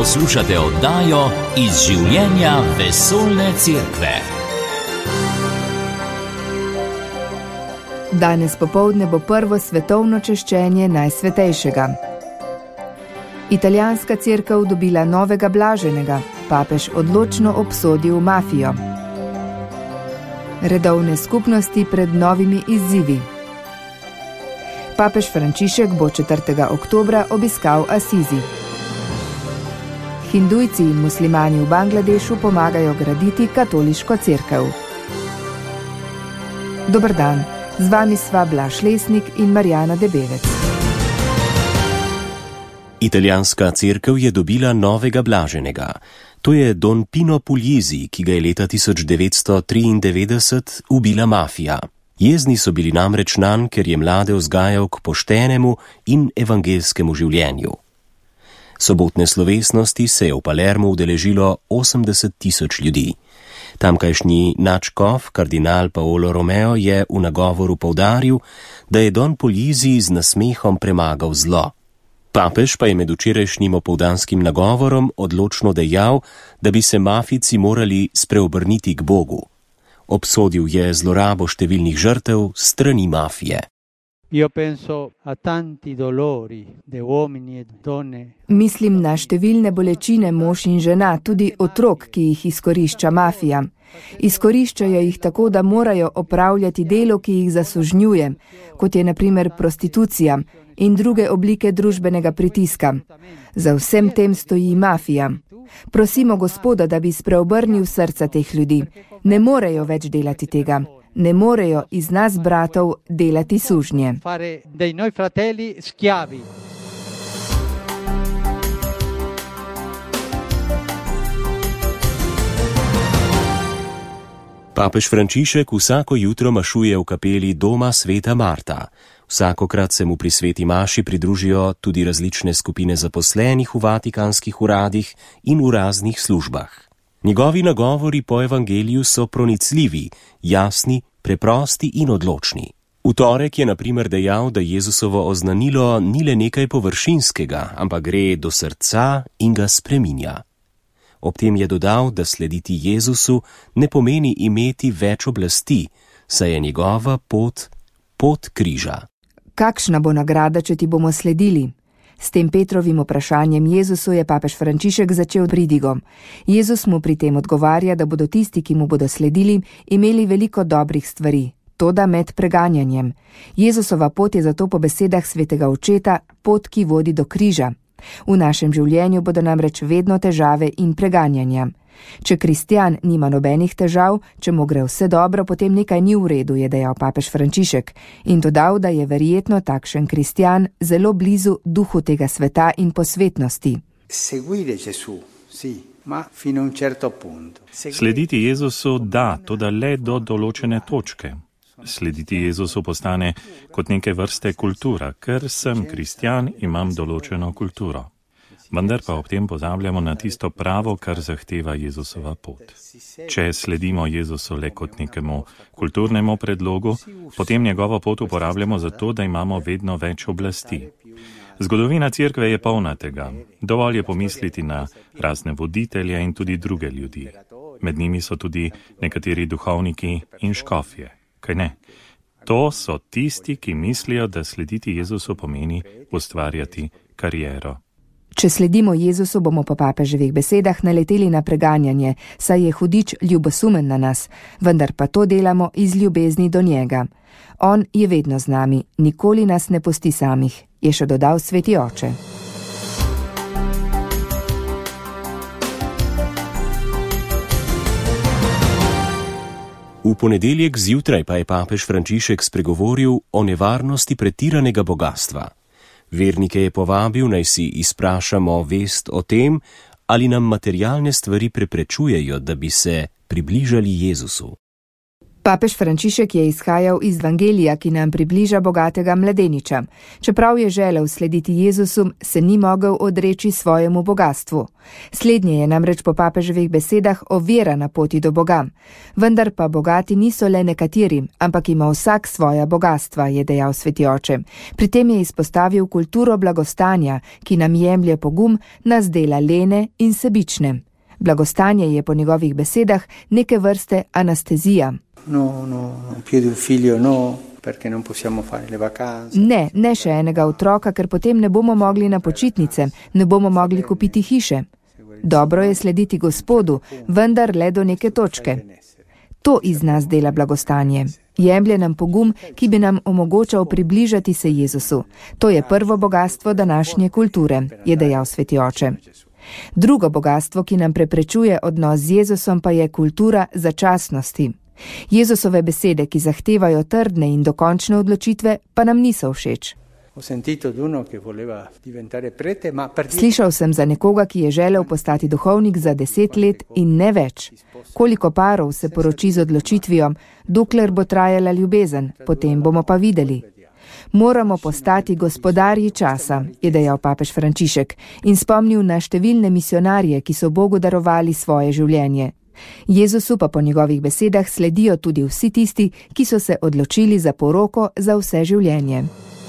Poslušate oddajo Iz življenja vesoljne cerkve. Danes popoldne bo prvo svetovno češčenje Najsvetejšega. Italijanska cerkev dobila novega blaženega, papež odločno obsodil mafijo. Redovne skupnosti pred novimi izzivi. Papež Frančišek bo 4. oktobra obiskal Asizi. Hindujci in muslimani v Bangladešu pomagajo graditi katoliško cerkev. Dober dan, z vami sva Blaž Lesnik in Marjana Debevec. Italijanska cerkev je dobila novega blaženega. To je Don Pino Puglisi, ki ga je leta 1993 ubila mafija. Jezni so bili namreč nanj, ker je mlade vzgajal k poštenemu in evangelskemu življenju. Sobotne slovesnosti se je v Palermu udeležilo 80.000 ljudi. Tamkajšnji nadškof, kardinal Paolo Romeo, je v nagovoru poudaril, da je Don Puglisi z nasmehom premagal zlo. Papež pa je med včerajšnjim opoldanskim nagovorom odločno dejal, da bi se mafijci morali spreobrniti k Bogu. Obsodil je zlorabo številnih žrtev strani mafije. Mislim na številne bolečine mož in žena, tudi otrok, ki jih izkorišča mafija. Izkoriščajo jih tako, da morajo opravljati delo, ki jih zasužnjuje, kot je na primer prostitucija in druge oblike družbenega pritiska. Za vsem tem stoji mafija. Prosimo Gospoda, da bi spreobrnil srca teh ljudi. Ne morejo več delati tega. Ne morejo iz nas, bratov, delati sužnje. Papež Frančišek vsako jutro mašuje v kapeli doma Sveta Marta. Vsakokrat se mu pri sveti maši pridružijo tudi različne skupine zaposlenih v vatikanskih uradih in v raznih službah. Njegovi nagovori po evangeliju so pronicljivi, jasni, preprosti in odločni. V torek je na primer dejal, da Jezusovo oznanilo ni le nekaj površinskega, ampak gre do srca in ga spreminja. Ob tem je dodal, da slediti Jezusu ne pomeni imeti več oblasti, saj je njegova pot križa. Kakšna bo nagrada, če ti bomo sledili? S tem Petrovim vprašanjem Jezusu je papež Frančišek začel pridigo. Jezus mu pri tem odgovarja, da bodo tisti, ki mu bodo sledili, imeli veliko dobrih stvari, toda med preganjanjem. Jezusova pot je zato po besedah svetega očeta pot, ki vodi do križa. V našem življenju bodo namreč vedno težave in preganjanja. Če kristjan nima nobenih težav, če mu gre vse dobro, potem nekaj ni v redu, je dejal papež Frančišek in dodal, da je verjetno takšen kristjan zelo blizu duhu tega sveta in posvetnosti. Slediti Jezusu da, toda le do določene točke. Slediti Jezusu postane kot neke vrste kultura, ker sem kristjan, imam določeno kulturo. Vendar pa ob tem pozabljamo na tisto pravo, kar zahteva Jezusova pot. Če sledimo Jezusu le kot nekemu kulturnemu predlogu, potem njegovo pot uporabljamo zato, da imamo vedno več oblasti. Zgodovina cerkve je polna tega. Dovolj je pomisliti na razne voditelje in tudi druge ljudi. Med njimi so tudi nekateri duhovniki in škofje. Kaj ne? To so tisti, ki mislijo, da slediti Jezusu pomeni ustvarjati kariero. Če sledimo Jezusu, bomo po papeževih besedah naleteli na preganjanje, saj je hudič ljubosumen na nas, vendar pa to delamo iz ljubezni do njega. On je vedno z nami, nikoli nas ne pusti samih, je še dodal sveti oče. V ponedeljek zjutraj pa je papež Frančišek spregovoril o nevarnosti pretiranega bogastva. Vernike je povabil, naj si izprašamo vest o tem, ali nam materialne stvari preprečujejo, da bi se približali Jezusu. Papež Frančišek je izhajal iz Evangelija, ki nam približa bogatega mladeniča. Čeprav je želel slediti Jezusu, se ni mogel odreči svojemu bogatstvu. Slednje je namreč po papeževih besedah ovira na poti do Boga. Vendar pa bogati niso le nekateri, ampak ima vsak svoja bogatstva, je dejal sveti oče. Pri tem je izpostavil kulturo blagostanja, ki nam jemlje pogum, nas dela lene in sebične. Blagostanje je po njegovih besedah neke vrste anestezija. Ne še enega otroka, ker potem ne bomo mogli na počitnice, ne bomo mogli kupiti hiše. Dobro je slediti Gospodu, vendar le do neke točke. To iz nas dela blagostanje. Jemlje nam pogum, ki bi nam omogočal približati se Jezusu. To je prvo bogatstvo današnje kulture, je dejal sveti oče. Drugo bogatstvo, ki nam preprečuje odnos z Jezusom, pa je kultura začasnosti. Jezusove besede, ki zahtevajo trdne in dokončne odločitve, pa nam niso všeč. Slišal sem za nekoga, ki je želel postati duhovnik za 10 let in ne več. Koliko parov se poroči z odločitvijo, dokler bo trajala ljubezen, potem bomo pa videli. Moramo postati gospodarji časa, je dejal papež Frančišek in spomnil na številne misionarje, ki so Bogu darovali svoje življenje. Jezusu pa po njegovih besedah sledijo tudi vsi tisti, ki so se odločili za poroko za vse življenje.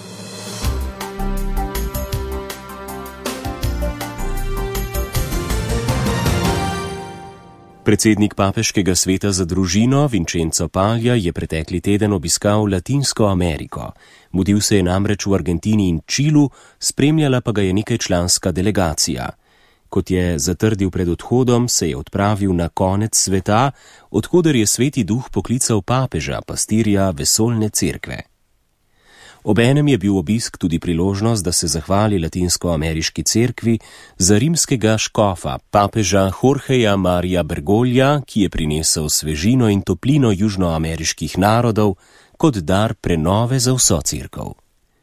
Predsednik Papeškega sveta za družino Vincenzo Paglia je pretekli teden obiskal Latinsko Ameriko. Mudil se je namreč v Argentini in Čilu, spremljala pa ga je nekajčlanska delegacija. Kot je zatrdil pred odhodom, se je odpravil na konec sveta, odkoder je sveti duh poklical papeža, pastirja vesoljne cerkve. Obenem je bil obisk tudi priložnost, da se zahvali latinskoameriški cerkvi za rimskega škofa, papeža Jorgeja Marija Bergolja, ki je prinesel svežino in toplino južnoameriških narodov kot dar prenove za vso cerkev.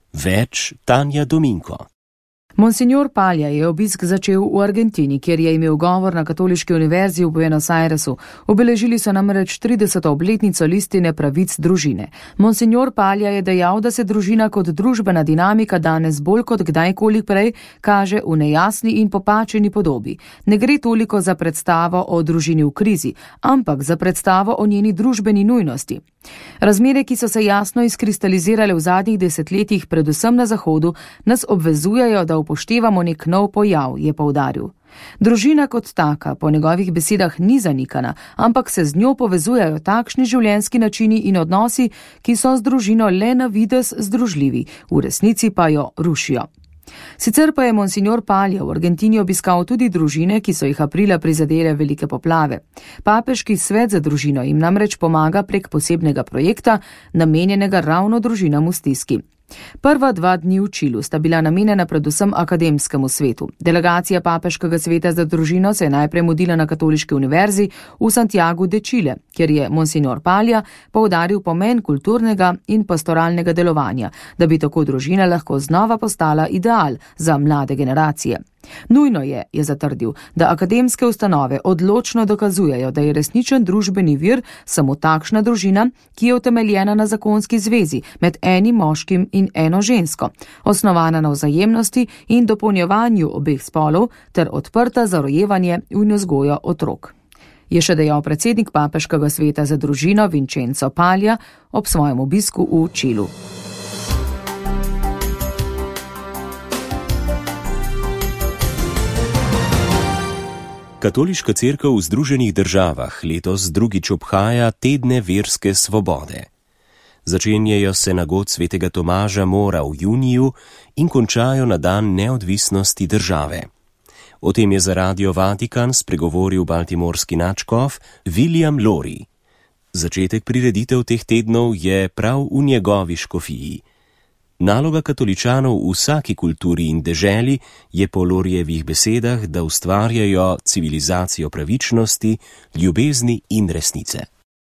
Več Tanja Dominko. Monsignor Paglia je obisk začel v Argentini, kjer je imel govor na Katoliški univerzi v Buenos Airesu. Obeležili so namreč 30. obletnico listine pravic družine. Monsignor Paglia je dejal, da se družina kot družbena dinamika danes bolj kot kdajkoli prej kaže v nejasni in popačeni podobi. Ne gre toliko za predstavo o družini v krizi, ampak za predstavo o njeni družbeni nujnosti. Razmere, ki so se jasno izkristalizirale v zadnjih desetletjih, predvsem na Zahodu, nas obvezujejo, da upoštevamo nek nov pojav, je poudaril. Družina kot taka po njegovih besedah ni zanikana, ampak se z njo povezujejo takšni življenjski načini in odnosi, ki so z družino le na videz združljivi, v resnici pa jo rušijo. Sicer pa je monsignor Paglia v Argentini obiskal tudi družine, ki so jih aprila prizadele velike poplave. Papeški svet za družino jim namreč pomaga prek posebnega projekta, namenjenega ravno družinam v stiski. Prva 2 dni v Čilu sta bila namenjena predvsem akademskemu svetu. Delegacija Papeškega sveta za družino se je najprej mudila na Katoliški univerzi v Santiagu de Chile, kjer je monsignor Paglia poudaril pomen kulturnega in pastoralnega delovanja, da bi tako družina lahko znova postala ideal za mlade generacije. Nujno je zatrdil, da akademske ustanove odločno dokazujejo, da je resničen družbeni vir samo takšna družina, ki je utemeljena na zakonski zvezi med enim moškim in eno žensko, osnovana na vzajemnosti in dopolnjevanju obeh spolov ter odprta za rojevanje in vzgojo otrok. Je še dejal predsednik Papeškega sveta za družino Vincenzo Paglia ob svojem obisku v Čilu. Katoliška cerkev v Združenih državah letos drugič obhaja tedne verske svobode. Začenjajo se na god svetega Tomaža Mora v juniju in končajo na dan neodvisnosti države. O tem je za Radio Vatikan spregovoril baltimorski nadškof William Lori. Začetek prireditev teh tednov je prav v njegovi škofiji. Naloga katoličanov v vsaki kulturi in deželi je po Lorijevih besedah, da ustvarjajo civilizacijo pravičnosti, ljubezni in resnice.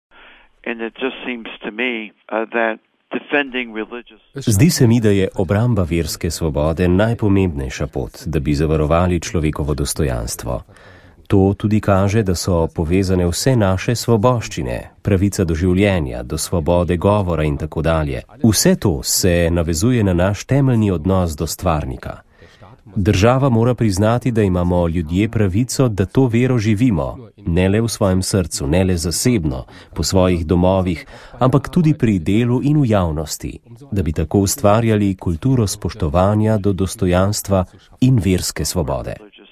Zdi se mi, da je obramba verske svobode najpomembnejša pot, da bi zavarovali človekovo dostojanstvo. To tudi kaže, da so povezane vse naše svoboščine, pravica do življenja, do svobode govora in tako dalje. Vse to se navezuje na naš temeljni odnos do stvarnika. Država mora priznati, da imamo ljudje pravico, da to vero živimo, ne le v svojem srcu, ne le zasebno, po svojih domovih, ampak tudi pri delu in v javnosti, da bi tako ustvarjali kulturo spoštovanja do dostojanstva in verske svobode.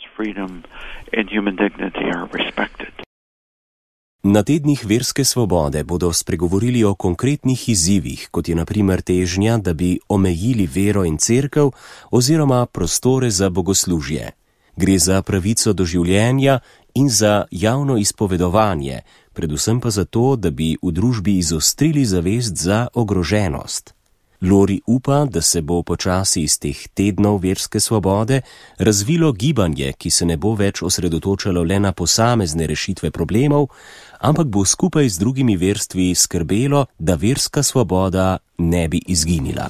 Na tednih verske svobode bodo spregovorili o konkretnih izzivih, kot je na primer težnja, da bi omejili vero in cerkev oziroma prostore za bogoslužje. Gre za pravico do življenja in za javno izpovedovanje, predvsem pa za to, da bi v družbi izostrili zavest za ogroženost. Lori upa, da se bo počasi iz teh tednov verske svobode razvilo gibanje, ki se ne bo več osredotočalo le na posamezne rešitve problemov, ampak bo skupaj z drugimi verstvi skrbelo, da verska svoboda ne bi izginila.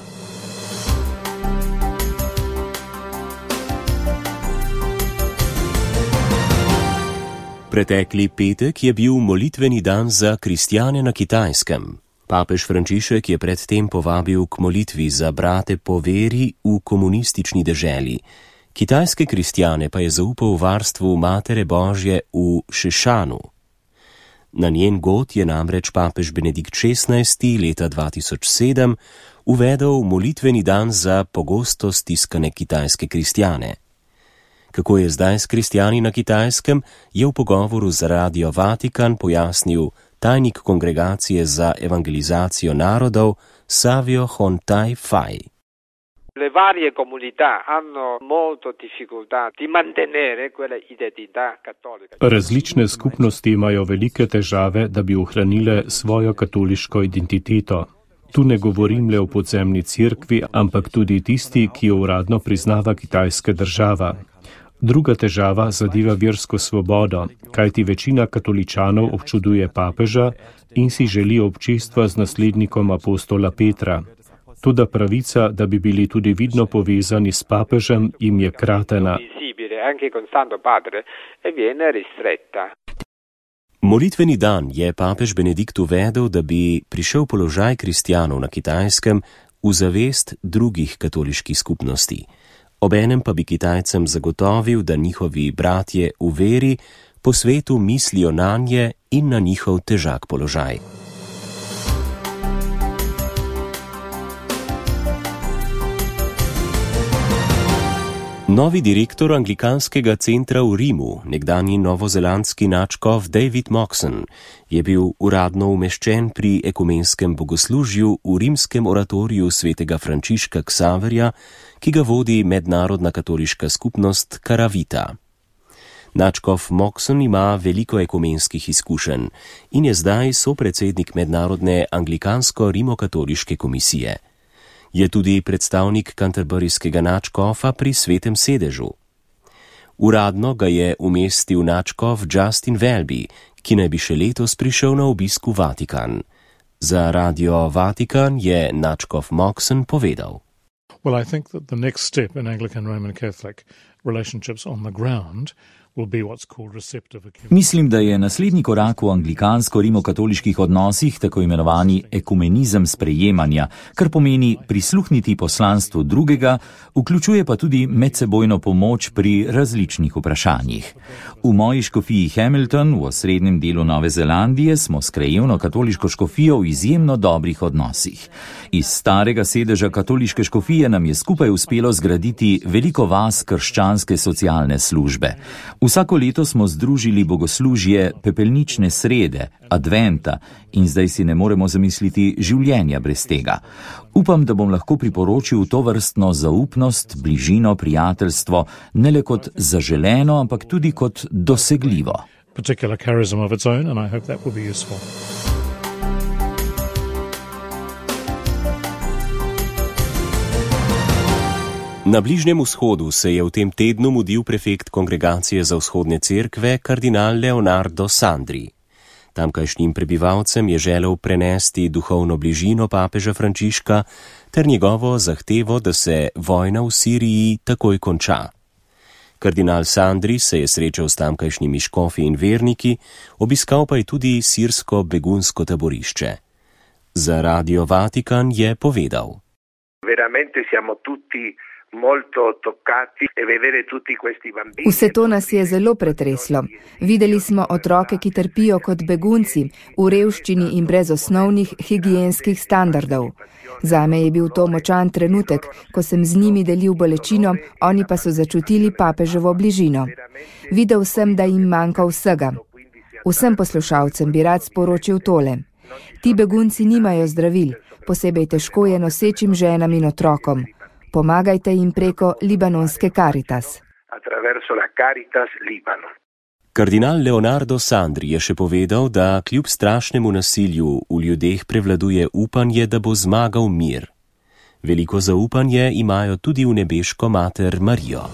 Pretekli petek je bil molitveni dan za kristjane na Kitajskem. Papež Frančišek je predtem povabil k molitvi za brate po veri v komunistični deželi. Kitajske kristjane pa je zaupal varstvu Matere Božje v Šešanu. Na njen god je namreč papež Benedikt XVI. Leta 2007 uvedel molitveni dan za pogosto stiskane kitajske kristjane. Kako je zdaj s kristjani na Kitajskem, je v pogovoru za Radio Vatikan pojasnil tajnik Kongregacije za evangelizacijo narodov Savio Hontai Fai. Le varie comunità hanno molto difficoltà di mantenere quella identità cattolica. Različne skupnosti imajo velike težave, da bi ohranile svojo katoliško identiteto. Tu ne govorim le o podzemni cerkvi, ampak tudi tisti, ki jo uradno priznava kitajska država. Druga težava zadeva versko svobodo, kajti večina katoličanov občuduje papeža in si želi občestva z naslednikom apostola Petra. Toda pravica, da bi bili tudi vidno povezani s papežem, jim je kratena. Molitveni dan je papež Benedikt uvedel, da bi prišel položaj kristjanov na Kitajskem v zavest drugih katoliških skupnosti. Obenem pa bi Kitajcem zagotovil, da njihovi bratje v veri po svetu mislijo nanje in na njihov težak položaj. Novi direktor anglikanskega centra v Rimu, nekdanji novozelandski nadškof David Moxon, je bil uradno umeščen pri ekumenskem bogoslužju v rimskem oratoriju svetega Frančiška Ksaverja, ki ga vodi mednarodna katoliška skupnost Karavita. Nadškof Moxon ima veliko ekumenskih izkušenj in je zdaj sopredsednik mednarodne anglikansko-rimokatoliške komisije. Je tudi predstavnik kanterburyskega nadškofa pri Svetem sedežu. Uradno ga je umestil nadškof Justin Welby, ki naj bi še letos prišel na obisk v Vatikan. Za Radio Vatikan je nadškof Moxon povedal. Well, I think that the next step in Anglican Roman Catholic relationships on the ground will be what's called receptive ecumeny. Mislim, da je naslednji korak v anglikansko-rimokatoliških odnosih tako imenovani ekumenizem sprejemanja, kar pomeni prisluhniti poslanstvu drugega, vključuje pa tudi medsebojno pomoč pri različnih vprašanjih. V moji škofiji Hamilton v osrednjem delu Nove Zelandije smo s krajevno katoliško škofijo v izjemno dobrih odnosih. Iz starega sedeža katoliške škofije nam je skupaj uspelo zgraditi veliko vas krščanske socialne službe. Vsako leto smo združili bogoslužje pepelnične srede, adventa in zdaj si ne moremo zamisliti življenja brez tega. Upam, da bom lahko priporočil to vrstno zaupnost, bližino, prijateljstvo, ne le kot zaželeno, ampak tudi kot dosegljivo. Particular charism of its own, and I hope that will be useful. Na Bližnjem vzhodu se je v tem tednu mudil prefekt Kongregacije za vzhodne cerkve, kardinal Leonardo Sandri. Tamkajšnjim prebivalcem je želel prenesti duhovno bližino papeža Frančiška ter njegovo zahtevo, da se vojna v Siriji takoj konča. Kardinal Sandri se je srečal s tamkajšnjimi škofi in verniki, obiskal pa je tudi sirsko begunsko taborišče. Za Radio Vatikan je povedal: Vse to nas je zelo pretreslo. Videli smo otroke, ki trpijo kot begunci, v revščini in brez osnovnih higienskih standardov. Zame je bil to močan trenutek, ko sem z njimi delil bolečino, oni pa so začutili papeževo bližino. Videl sem, da jim manjka vsega. Vsem poslušalcem bi rad sporočil tole. Ti begunci nimajo zdravil, posebej težko je nosečim ženam in otrokom. Pomagajte jim preko libanonske Caritas. Kardinal Leonardo Sandri je še povedal, da kljub strašnemu nasilju v ljudeh prevladuje upanje, da bo zmagal mir. Veliko zaupanje imajo tudi v nebeško mater Marijo.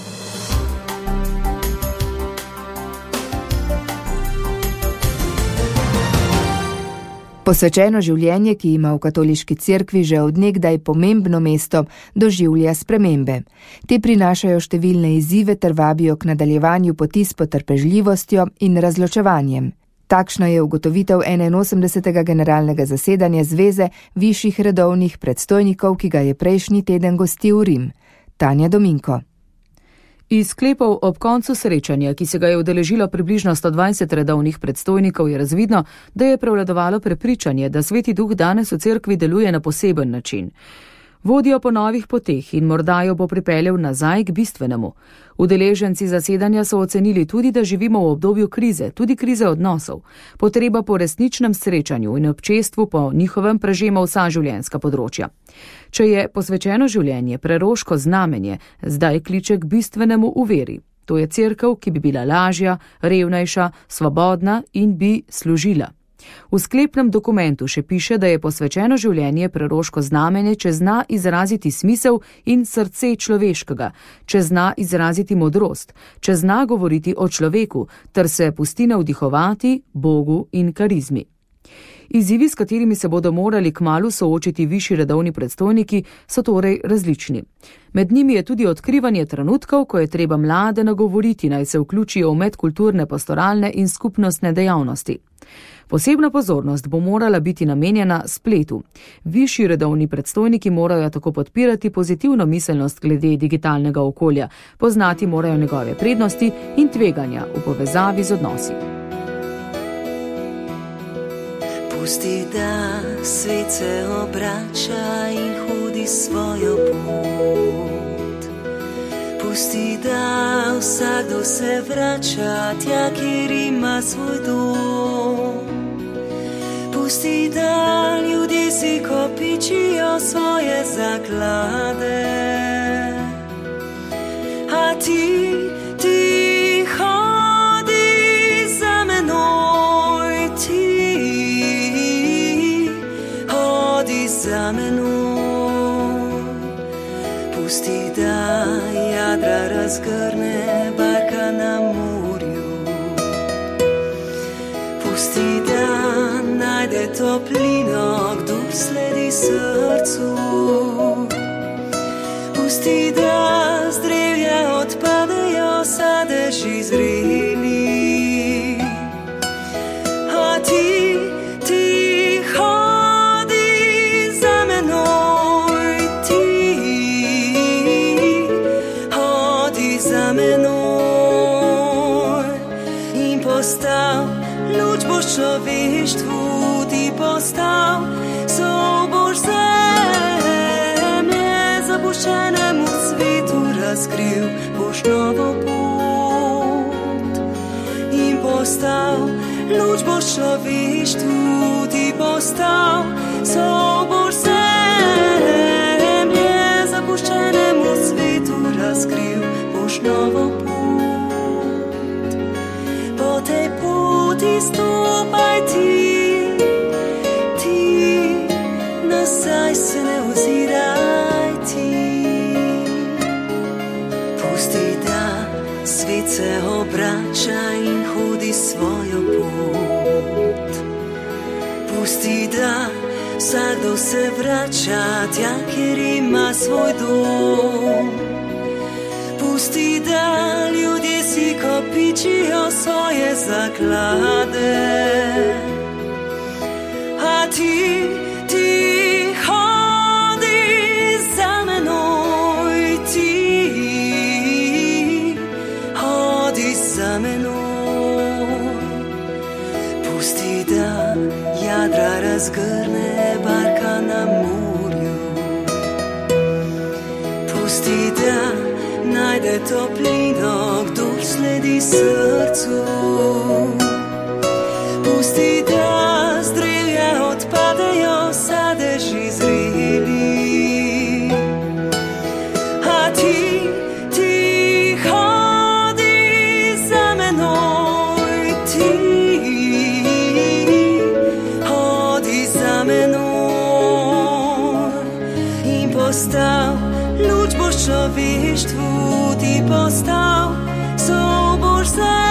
Posvečeno življenje, ki ima v katoliški cerkvi že od nekdaj pomembno mesto, doživlja spremembe. Te prinašajo številne izzive ter vabijo k nadaljevanju poti s potrpežljivostjo in razločevanjem. Takšna je ugotovitev 81. generalnega zasedanja Zveze višjih redovnih predstojnikov, ki ga je prejšnji teden gostil Rim. Tanja Dominko. Iz sklepov ob koncu srečanja, ki se ga je udeležilo približno 120 redovnih predstojnikov, je razvidno, da je prevladovalo prepričanje, da Sveti Duh danes v cerkvi deluje na poseben način. Vodijo po novih poteh in morda jo bo pripeljal nazaj k bistvenemu. Udeleženci zasedanja so ocenili tudi, da živimo v obdobju krize, tudi krize odnosov. Potreba po resničnem srečanju in občestvu po njihovem prežema vsa življenjska področja. Če je posvečeno življenje preroško znamenje, zdaj kliče k bistvenemu v veri. To je cerkev, ki bi bila lažja, revnejša, svobodna in bi služila. V sklepnem dokumentu še piše, da je posvečeno življenje preroško znamenje, če zna izraziti smisel in srce človeškega, če zna izraziti modrost, če zna govoriti o človeku, ter se pusti navdihovati Bogu in karizmi. Izzivi, s katerimi se bodo morali kmalu soočiti višji redovni predstojniki, so torej različni. Med njimi je tudi odkrivanje trenutkov, ko je treba mlade nagovoriti, naj se vključijo v medkulturne, pastoralne in skupnostne dejavnosti. Posebna pozornost bo morala biti namenjena spletu. Višji redovni predstojniki morajo tako podpirati pozitivno miselnost glede digitalnega okolja, poznati morajo njegove prednosti in tveganja v povezavi z odnosi. Pusti, da svet se obrača in hodi svojo pot. Pusti, da vsakdo se vrača tja, kjer ima svoj dom. Pusti, da ljudje si kopičijo svoje zaklade. A ti hodi za menoj, za menoj. Pusti, da jadra razgrne barka na morju. Pusti, da najde toplino, kdor sledi srcu. Pusti, da z drevja odpadejo sadeži zreli. A ti človeštvu ti postal, sobož zemlje zapuščenemu svetu razkril, boš novo pot in postal, luč boš človeštvu ti postal, sobož zemlje zapuščenemu svetu razkril, boš novo pot. Po tej poti stopaj ti, nazaj se ne oziraj ti. Pusti, da svet se obrača in hodi svojo pot. Pusti, da vsakdo se vrača tja, kjer ima svoj dom. Pusti, da ljudje si kopičijo svoje zaklade, a ti hodi za menoj, ti hodi za menoj. Pusti, da jadra razgrne barka na morju, pusti, da najde toplino, kdor sledi srcu. Pusti, da z drevja odpadejo sadeži zreli, a ti hodi za menoj, ti hodi za menoj. In postal luč boš človeštvu, ti postal sobož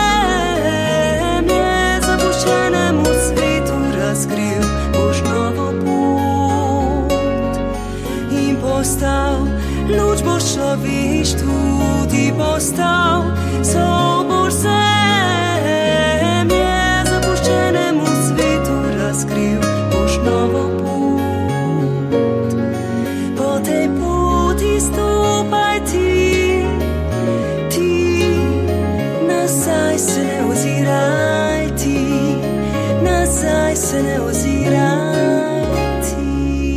zemlje, zapuščenemu svetu razkril boš novo pot. In postal luč boš človeštvu, ti postal sobož zemlje, zapuščenemu svetu razkril boš novo pot. Po tej poti stopaj ti, nazaj se ne oziraj ti, nazaj se ne oziraj ti.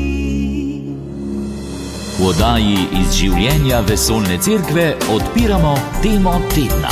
V oddaji iz življenja Vesoljne cerkve odpiramo temo tedna.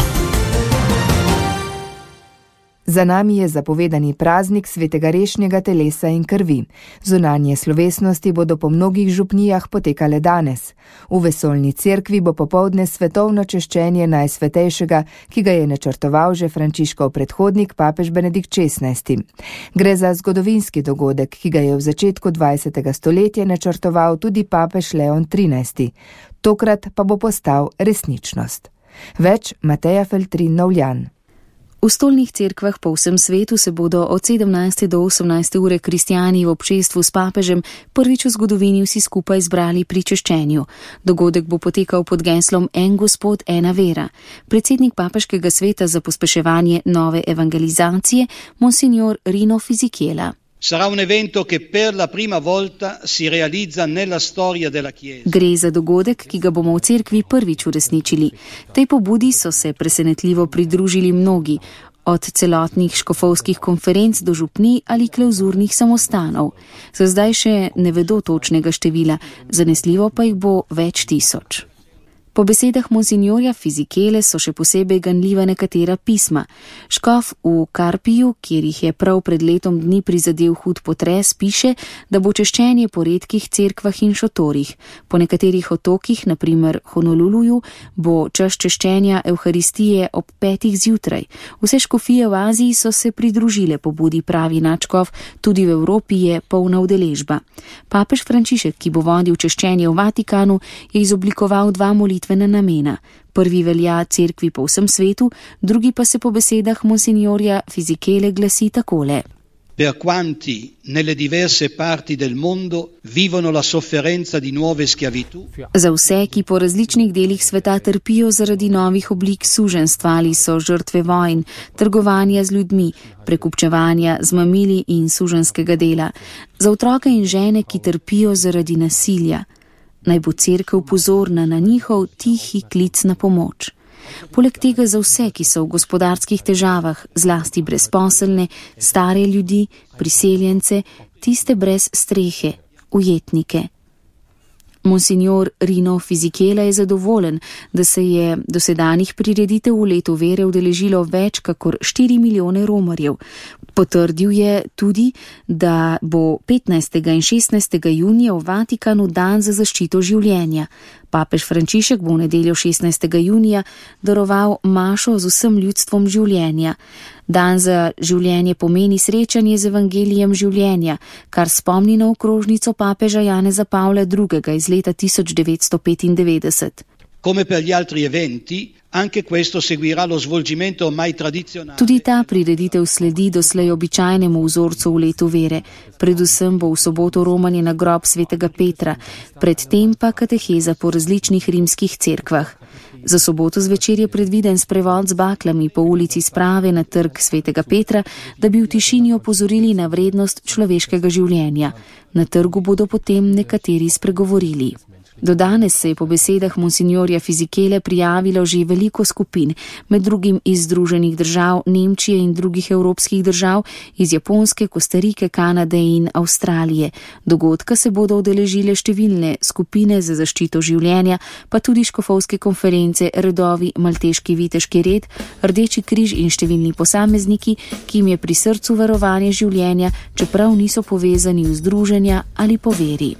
Za nami je zapovedani praznik svetega rešnjega telesa in krvi. Zunanje slovesnosti bodo po mnogih župnijah potekale danes. V Vesoljni cerkvi bo popoldne svetovno češčenje najsvetejšega, ki ga je načrtoval že Frančiškov predhodnik papež Benedikt XVI. Gre za zgodovinski dogodek, ki ga je v začetku 20. stoletja načrtoval tudi papež Leon XIII. Tokrat pa bo postal resničnost. Več Mateja Feltrin-Novljan. V stolnih cerkvah po vsem svetu se bodo od 17. do 18. ure kristjani v občestvu s papežem prvič v zgodovini vsi skupaj zbrali pri češčenju. Dogodek bo potekal pod geslom En gospod, ena vera. Predsednik papežkega sveta za pospeševanje nove evangelizacije, monsignor Rino Fisichella. Sarà un evento che per la prima volta si realizza nella storia della Chiesa. Gre za dogodek, ki ga bomo v cerkvi prvič uresničili. Tej pobudi so se presenetljivo pridružili mnogi, od celotnih škofovskih konferenc do župnij ali klauzurnih samostanov. Za zdaj še ne vedo točnega števila, zanesljivo pa jih bo več tisoč. Po besedah monsignorja Fisichelle so še posebej ganljiva nekatera pisma. Škof v Karpiju, kjer jih je prav pred letom dni prizadel hud potres, piše, da bo češčenje po redkih cerkvah in šotorih. Po nekaterih otokih, na primer Honoluluju, bo čas češčenja Evharistije ob 5. zjutraj. Vse škofije v Aziji so se pridružile pobudi, pravi nadškof, tudi v Evropi je polna udeležba. Papež Frančišek, ki bo vodil češčenje v Vatikanu, je izoblikoval dva molitvena namena. Prvi velja cerkvi po vsem svetu, drugi pa se po besedah monsignorja Fisichelle glasi takole. Per quanti nelle diverse parti del mondo vivono la sofferenza di nuove schiavitù. Za vse, ki po različnih delih sveta trpijo zaradi novih oblik suženstva ali so žrtve vojn, trgovanja z ljudmi, prekupčevanja z mamili in suženskega dela. Za otroke in žene, ki trpijo zaradi nasilja. Naj bo cerkev pozorna na njihov tihi klic na pomoč. Poleg tega za vse, ki so v gospodarskih težavah, zlasti brezposelne, stare ljudi, priseljence, tiste brez strehe, ujetnike. Monsignor Rino Fisichella je zadovoljen, da se je dosedanjih prireditev v letu vere udeležilo več kakor 4 milijone romarjev. Potrdil je tudi, da bo 15. in 16. junija v Vatikanu dan za zaščito življenja. Papež Frančišek bo v nedeljo 16. junija daroval mašo z vsem ljudstvom življenja. Dan za življenje pomeni srečanje z evangelijem življenja, kar spomni na okrožnico papeža Janeza Pavla II. Iz leta 1995. Come per gli altri eventi, anche questo seguirà lo svolgimento ormai tradizionale. Tudi ta prireditev sledi doslej običajnemu vzorcu v letu vere. Predvsem bo v soboto romanje na grob svetega Petra, predtem pa kateheza po različnih rimskih cerkvah. Za soboto zvečer je predviden sprevod z baklami po ulici Sprave na trg Svetega Petra, da bi v tišini opozorili na vrednost človeškega življenja. Na trgu bodo potem nekateri spregovorili. Do danes se je po besedah monsignorja Fizikele prijavilo že veliko skupin, med drugim iz Združenih držav, Nemčije in drugih evropskih držav, iz Japonske, Kostarike, Kanade in Avstralije. Dogodka se bodo udeležile številne skupine za zaščito življenja, pa tudi škofovske konference, redovi, Malteški viteški red, Rdeči križ in številni posamezniki, ki jim je pri srcu varovanje življenja, čeprav niso povezani v združenja ali po veri.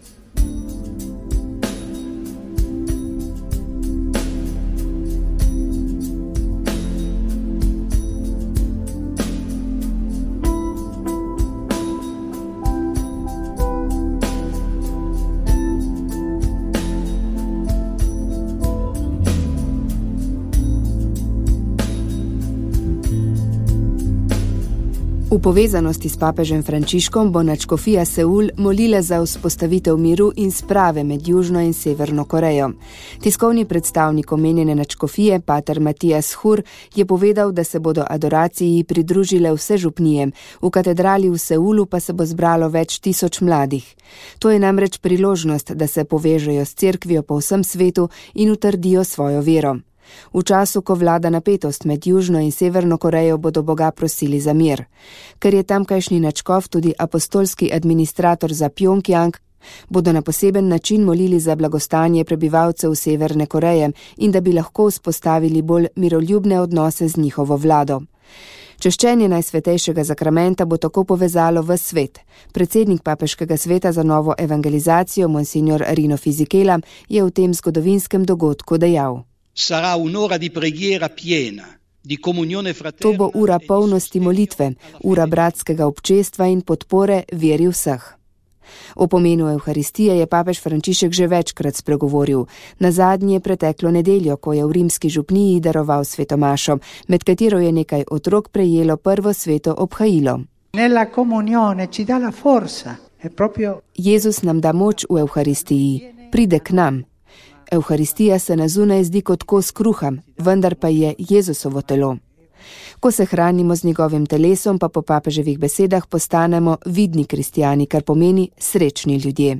V povezanosti s papežem Frančiškom bo nadškofija Seul molila za vzpostavitev miru in sprave med Južno in Severno Korejo. Tiskovni predstavnik omenjene nadškofije, pater Matijas Hur, je povedal, da se bodo adoraciji pridružile vse župnije, v katedrali v Seulu pa se bo zbralo več tisoč mladih. To je namreč priložnost, da se povežejo s cerkvijo po vsem svetu in utrdijo svojo vero. V času, ko vlada napetost med Južno in Severno Korejo, bodo Boga prosili za mir. Ker je tamkajšnji nadškof tudi apostolski administrator za Pjongjang, bodo na poseben način molili za blagostanje prebivalcev Severne Koreje in da bi lahko vzpostavili bolj miroljubne odnose z njihovo vlado. Češčenje Najsvetejšega zakramenta bo tako povezalo v svet. Predsednik Papeškega sveta za novo evangelizacijo, monsignor Rino Fizikela, je v tem zgodovinskem dogodku dejal: Sarà un'ora di preghiera piena, di comunione fraterna. To bo ura polnosti molitve, ura bratskega občestva in podpore veri vseh. O pomenu Evharistije je papež Frančišek že večkrat spregovoril. Nazadnje preteklo nedeljo, ko je v rimski župniji daroval svetomašo, med katero je nekaj otrok prejelo prvo sveto obhajilo. Nella comunione ci dà la forza. Jezus nam da moč v Evharistiji, pride k nam. Evharistija se na zunaj zdi kot kos kruha, vendar pa je Jezusovo telo. Ko se hranimo z njegovim telesom, pa po papeževih besedah postanemo vidni kristijani, kar pomeni srečni ljudje.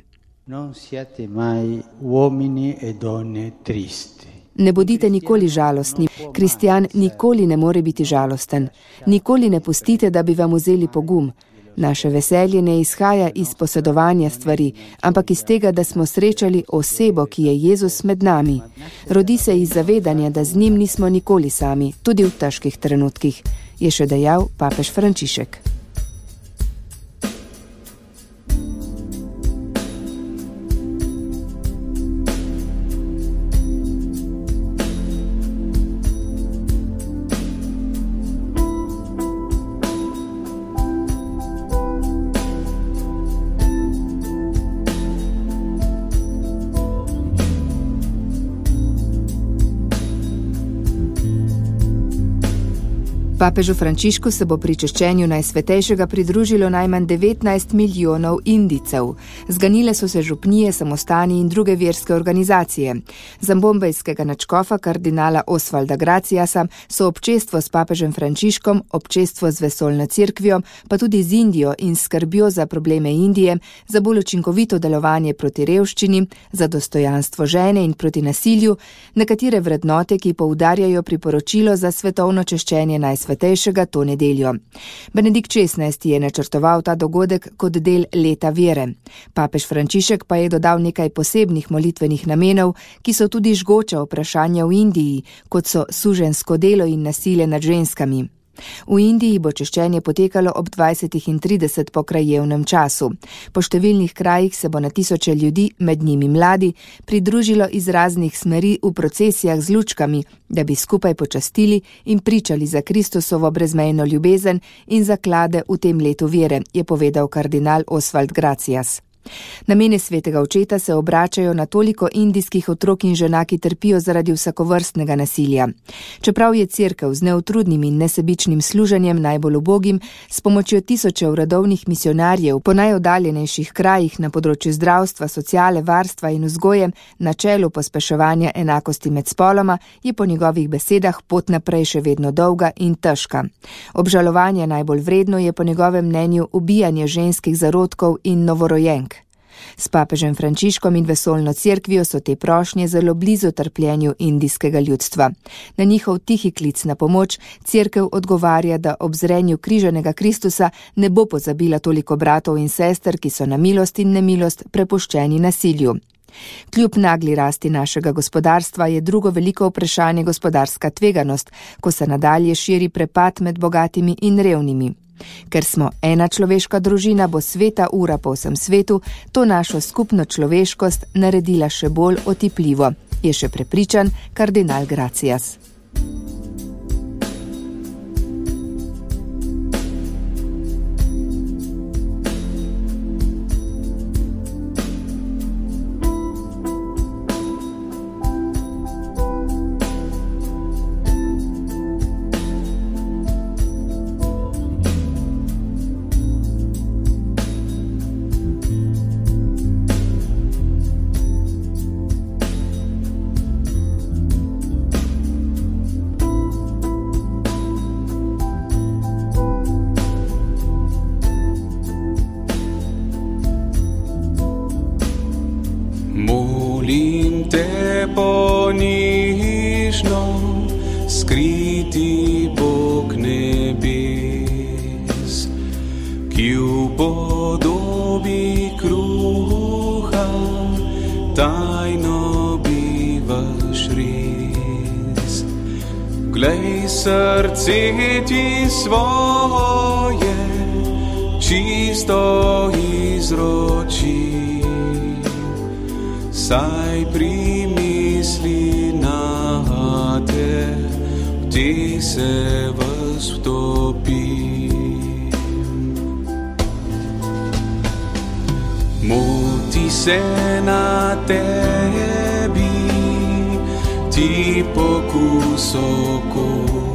Ne bodite nikoli žalostni. Kristijan nikoli ne more biti žalosten. Nikoli ne pustite, da bi vam vzeli pogum. Naše veselje ne izhaja iz posedovanja stvari, ampak iz tega, da smo srečali osebo, ki je Jezus med nami. Rodi se iz zavedanja, da z njim nismo nikoli sami, tudi v težkih trenutkih, je še dejal papež Frančišek. Papežu Frančišku se bo pri češčenju Najsvetejšega pridružilo najmanj 19 milijonov Indijcev. Zganile so se župnije, samostani in druge verske organizacije. Za bombajskega nadškofa kardinala Osvalda Graciasa so občestvo s papežem Frančiškom, občestvo z vesoljno cerkvijo, pa tudi z Indijo in skrbjo za probleme Indije, za bolj učinkovito delovanje proti revščini, za dostojanstvo žene in proti nasilju, nekatere vrednote, ki poudarjajo priporočilo za svetovno češčenje Najsvetejšega to nedeljo. Benedikt XVI je načrtoval ta dogodek kot del leta vere. Papež Frančišek pa je dodal nekaj posebnih molitvenih namenov, ki so tudi žgoča vprašanja v Indiji, kot so suženjsko delo in nasilje nad ženskami. V Indiji bo češčenje potekalo ob 20:30 po krajevnem času. Po številnih krajih se bo na tisoče ljudi, med njimi mladi, pridružilo iz raznih smeri v procesijah z lučkami, da bi skupaj počastili in pričali za Kristusovo brezmejno ljubezen in zaklade v tem letu vere, je povedal kardinal Osvald Gracias. Na mene svetega očeta se obračajo na toliko indijskih otrok in žena, ki trpijo zaradi vsakovrstnega nasilja. Čeprav je cerkev z neutrudnim in nesebičnim služenjem najbolj ubogim, s pomočjo tisočev redovnih misionarjev po najoddaljenejših krajih na področju zdravstva, sociale, varstva in vzgoje, na čelu pospeševanja enakosti med spoloma, je po njegovih besedah pot naprej še vedno dolga in težka. Obžalovanje najbolj vredno je po njegovem mnenju ubijanje ženskih zarodkov in novorojenk. S papežem Frančiškom in vesoljno cerkvijo so te prošnje zelo blizu trpljenju indijskega ljudstva. Na njihov tihi klic na pomoč cerkev odgovarja, da ob zrenju križanega Kristusa ne bo pozabila toliko bratov in sester, ki so na milost in nemilost prepuščeni nasilju. Kljub nagli rasti našega gospodarstva je drugo veliko vprašanje gospodarska tveganost, ko se nadalje širi prepad med bogatimi in revnimi. Ker smo ena človeška družina, bo sveta ura po vsem svetu to našo skupno človeškost naredila še bolj otipljivo, je še prepričan kardinal Gracias. Molim te ponižno, skriti Bog nebes, ki v podobi kruha tajno bivaš res. Glej, srce ti svoje čisto izroči, saj primisli na te, v te se vas vtopim. Moti se na tebi, ti pokus oko,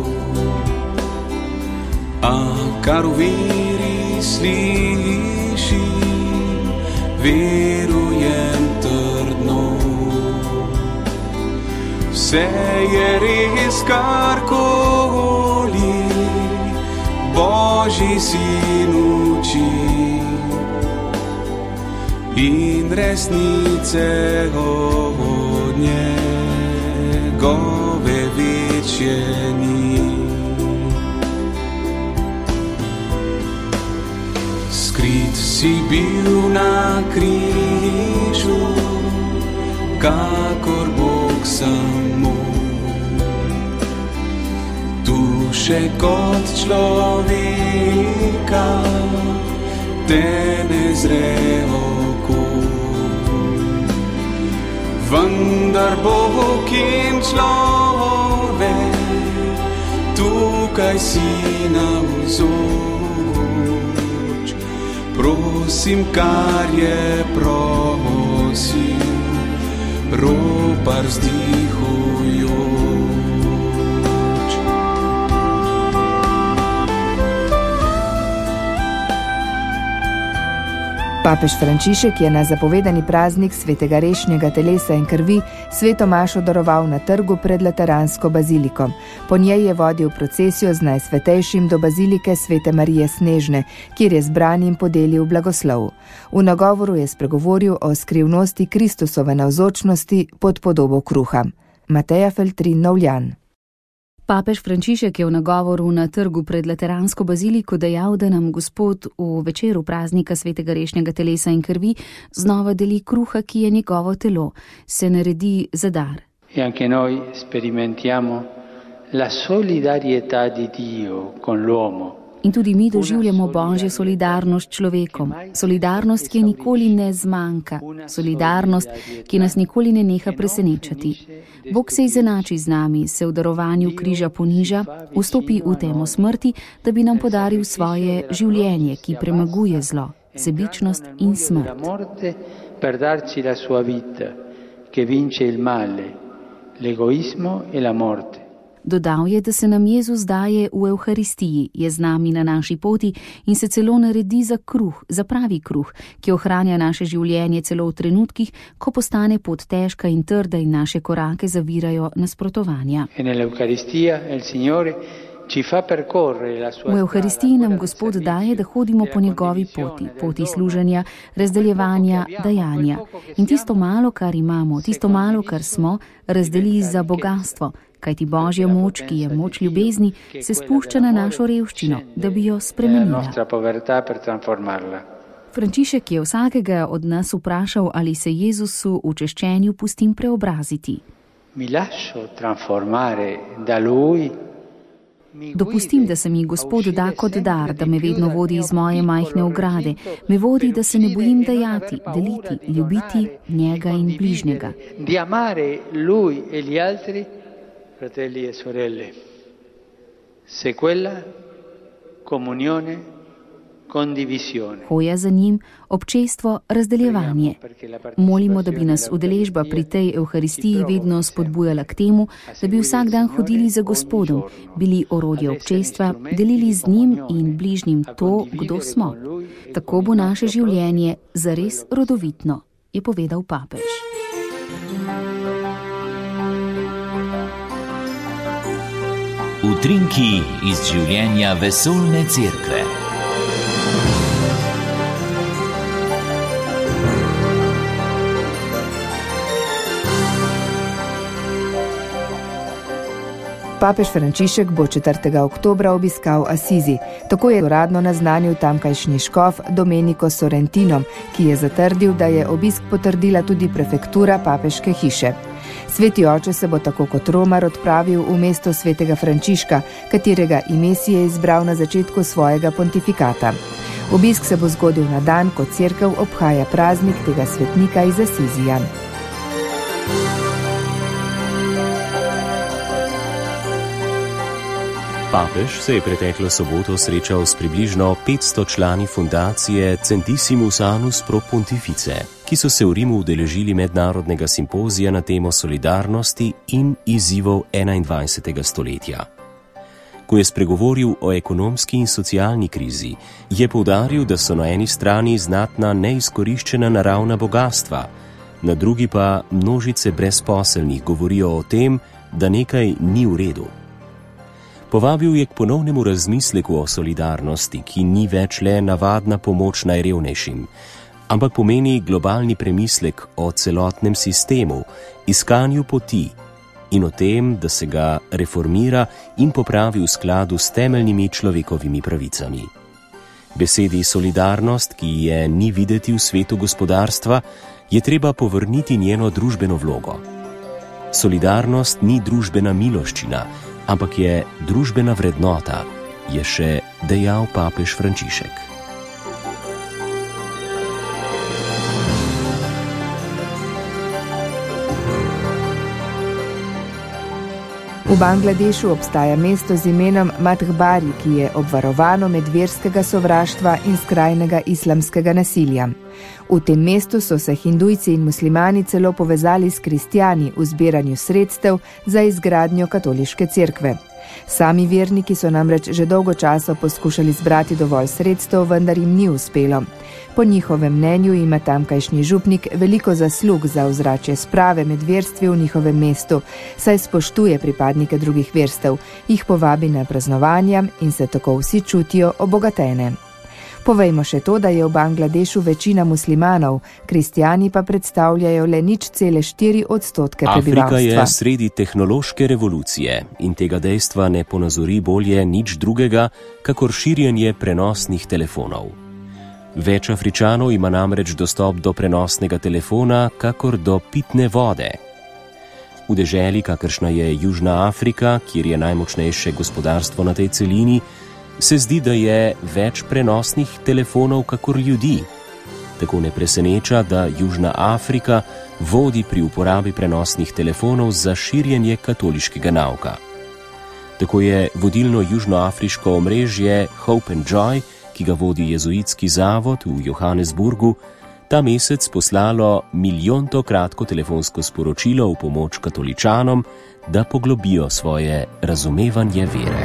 a kar v veri slišim, verujem trdno. Vse je res, karkoli Božji sin uči, in resnice od njegove večje ni. Skrit si bil na križu, kakor Bog samo. Tu še kot človeka te ne zre oko, vendar Bog in človek, tukaj si navzoč. Prosim, kar je prosil, ropar vzdihujoč. Papež Frančišek je na zapovedani praznik svetega rešnjega telesa in krvi sveto mašo daroval na trgu pred Lateransko baziliko. Po njej je vodil procesijo z najsvetejšim do bazilike svete Marije Snežne, kjer je zbranim podelil blagoslov. V nagovoru je spregovoril o skrivnosti Kristusove navzočnosti pod podobo kruha. Mateja Feltrin, Novljan. Papež Frančišek je v nagovoru na trgu pred Lateransko baziliko dejal, da nam Gospod v večeru praznika svetega rešnjega telesa in krvi znova deli kruha, ki je njegovo telo, se naredi za dar. E anche noi sperimentiamo la solidarietà di Dio con l'uomo. In tudi mi doživljamo Božjo solidarnost s človekom, solidarnost, ki je nikoli ne zmanjka, solidarnost, ki nas nikoli ne neha presenečati. Bog se izenači z nami, se v darovanju križa poniža, vstopi v temo smrti, da bi nam podaril svoje življenje, ki premaguje zlo. sebičnost in smrt. Per darci la sua vita, che vince il male, l'egoismo e la morte. Dodal je, da se nam Jezus daje v Evharistiji, je z nami na naši poti in se celo naredi za kruh, za pravi kruh, ki ohranja naše življenje celo v trenutkih, ko postane pot težka in trda in naše korake zavirajo nasprotovanja. V Evharistiji nam Gospod daje, da hodimo po njegovi poti, poti služenja, razdeljevanja, dajanja. In tisto malo, kar imamo, tisto malo, kar smo, razdeli za bogatstvo, kajti Božja moč, ki je moč ljubezni, se spušča na našo revščino, da bi jo spremenila. Frančišek je vsakega od nas vprašal, ali se Jezusu v češčenju pustim preobraziti. Dopustim, da se mi Gospod da kot dar, da me vedno vodi iz moje majhne ograde, me vodi, da se ne bojim dajati, deliti, ljubiti njega in bližnjega. Fratelli e sorelle, sequela, comunione, condivisione. Hoja za njim, občestvo, razdeljevanje. Molimo, da bi nas udeležba pri tej Evharistiji vedno spodbujala k temu, da bi vsak dan hodili za Gospodom, bili orodje občestva, delili z njim in bližnjim to, kdo smo. Tako bo naše življenje zares rodovitno, je povedal papež. Utrinki iz življenja vesoljne cerkve. Papež Frančišek bo 4. oktobra obiskal Asizi. Tako je uradno naznanil tamkajšnji škof Domenico Sorrentino, ki je zatrdil, da je obisk potrdila tudi prefektura papeške hiše. Sveti oče se bo tako kot Romar odpravil v mesto svetega Frančiška, katerega ime si je izbral na začetku svojega pontifikata. Obisk se bo zgodil na dan, ko cerkev obhaja praznik tega svetnika iz Asizija. Papež se je preteklo soboto srečal s približno 500 člani fundacije Centesimus Annus Pro Pontifice, ki so se v Rimu udeležili mednarodnega simpozija na temo solidarnosti in izzivov 21. stoletja. Ko je spregovoril o ekonomski in socialni krizi, je poudaril, da so na eni strani znatna neizkoriščena naravna bogastva, na drugi pa množice brezposelnih govorijo o tem, da nekaj ni v redu. Povabil je k ponovnemu razmisleku o solidarnosti, ki ni več le navadna pomoč najrevnejšim, ampak pomeni globalni premislek o celotnem sistemu, iskanju poti in o tem, da se ga reformira in popravi v skladu s temeljnimi človekovimi pravicami. Besedi solidarnost, ki je ni videti v svetu gospodarstva, je treba povrniti njeno družbeno vlogo. Solidarnost ni družbena miloščina, ampak je družbena vrednota, je še dejal papež Frančišek. V Bangladešu obstaja mesto z imenom Madhbari, ki je obvarovano med verskega sovraštva in skrajnega islamskega nasilja. V tem mestu so se hindujci in muslimani celo povezali s kristjani v zbiranju sredstev za izgradnjo katoliške cerkve. Sami verniki so namreč že dolgo časa poskušali zbrati dovolj sredstev, vendar jim ni uspelo. Po njihovem mnenju ima tamkajšnji župnik veliko zaslug za ozračje sprave med verstvi v njihovem mestu, saj spoštuje pripadnike drugih verstev, jih povabi na praznovanja in se tako vsi čutijo obogatene. Povejmo še to, da je v Bangladešu večina muslimanov, kristjani pa predstavljajo le 0,4% prebivalstva. Afrika je sredi tehnološke revolucije in tega dejstva ne ponazori bolje nič drugega, kakor širjenje prenosnih telefonov. Več Afričanov ima namreč dostop do prenosnega telefona, kakor do pitne vode. V deželi, kakršna je Južna Afrika, kjer je najmočnejše gospodarstvo na tej celini, se zdi, da je več prenosnih telefonov kakor ljudi. Tako ne preseneča, da Južna Afrika vodi pri uporabi prenosnih telefonov za širjenje katoliškega nauka. Tako je vodilno južnoafriško omrežje Hope and Joy ki ga vodi jezuitski zavod v Johannesburgu, ta mesec poslalo milijonto kratko telefonsko sporočilo v pomoč katoličanom, da poglobijo svoje razumevanje vere.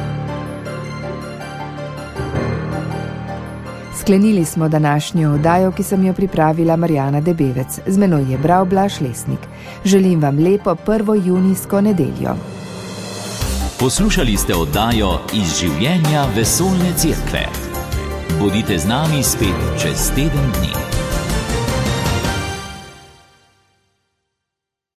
Sklenili smo današnjo oddajo, ki sem jo pripravila Marjana Debevec. Z menoj je bral Blaž Lesnik. Želim vam lepo 1. junijsko nedeljo. Poslušali ste oddajo Iz življenja vesoljne cerkve. Bodite z nami spet čez teden dni.